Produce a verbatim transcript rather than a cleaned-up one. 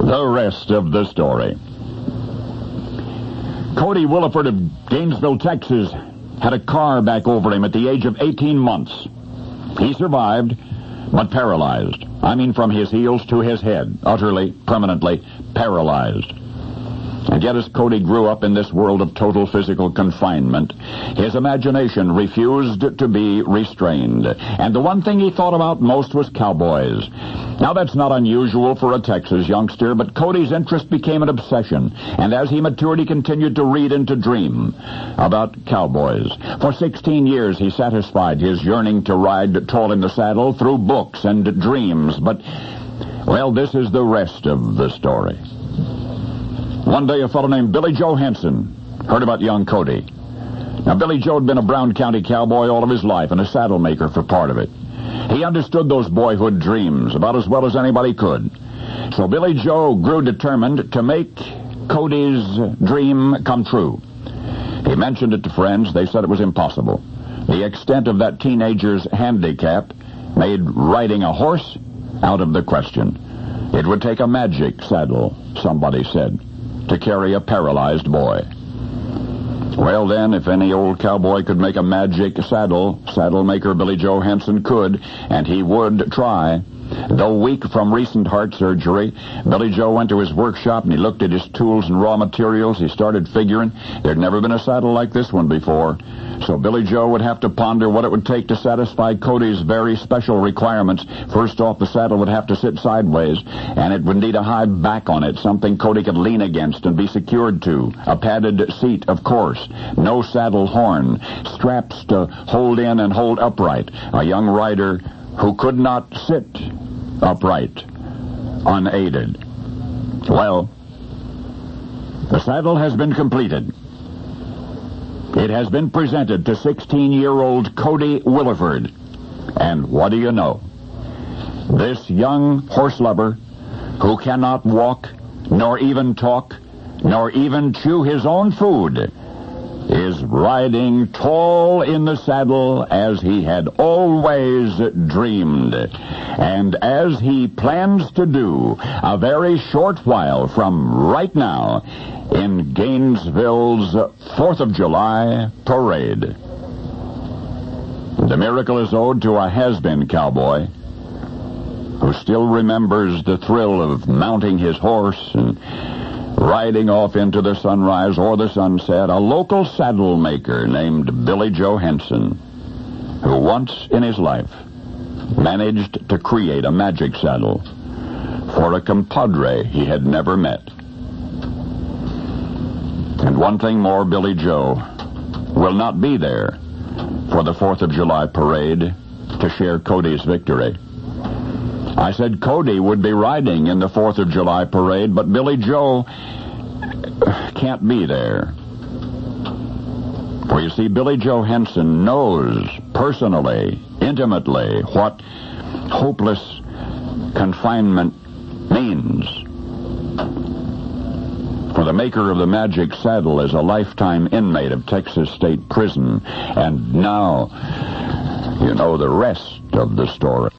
The rest of the story. Cody Williford of Gainesville, Texas, had a car back over him at the age of eighteen months. He survived, but paralyzed. I mean from his heels to his head, utterly, permanently paralyzed. And yet as Cody grew up in this world of total physical confinement, his imagination refused to be restrained. And the one thing he thought about most was cowboys. Now that's not unusual for a Texas youngster, but Cody's interest became an obsession. And as he matured, he continued to read and to dream about cowboys. For sixteen years, he satisfied his yearning to ride tall in the saddle through books and dreams. But, well, this is the rest of the story. One day, a fellow named Billy Joe Henson heard about young Cody. Now, Billy Joe had been a Brown County cowboy all of his life and a saddle maker for part of it. He understood those boyhood dreams about as well as anybody could. So Billy Joe grew determined to make Cody's dream come true. He mentioned it to friends. They said it was impossible. The extent of that teenager's handicap made riding a horse out of the question. It would take a magic saddle, somebody said, to carry a paralyzed boy. Well, then, if any old cowboy could make a magic saddle, saddle maker Billy Joe Henson could, and he would try. Though weak from recent heart surgery, Billy Joe went to his workshop and he looked at his tools and raw materials. He started figuring there'd never been a saddle like this one before. So Billy Joe would have to ponder what it would take to satisfy Cody's very special requirements. First off, the saddle would have to sit sideways, and it would need a high back on it, something Cody could lean against and be secured to. A padded seat, of course. No saddle horn. Straps to hold in and hold upright. A young rider who could not sit upright, unaided. Well, the saddle has been completed. It has been presented to sixteen-year-old Cody Williford. And what do you know? This young horse lover, who cannot walk, nor even talk, nor even chew his own food, is riding tall in the saddle as he had always dreamed, and as he plans to do a very short while from right now in Gainesville's fourth of July parade. The miracle is owed to a has-been cowboy who still remembers the thrill of mounting his horse and riding off into the sunrise or the sunset, a local saddle maker named Billy Joe Henson, who once in his life managed to create a magic saddle for a compadre he had never met. And one thing more, Billy Joe will not be there for the fourth of July parade to share Cody's victory. I said Cody would be riding in the fourth of July parade, but Billy Joe can't be there. For you see, Billy Joe Henson knows personally, intimately, what hopeless confinement means. For the maker of the magic saddle is a lifetime inmate of Texas State Prison. And now you know the rest of the story.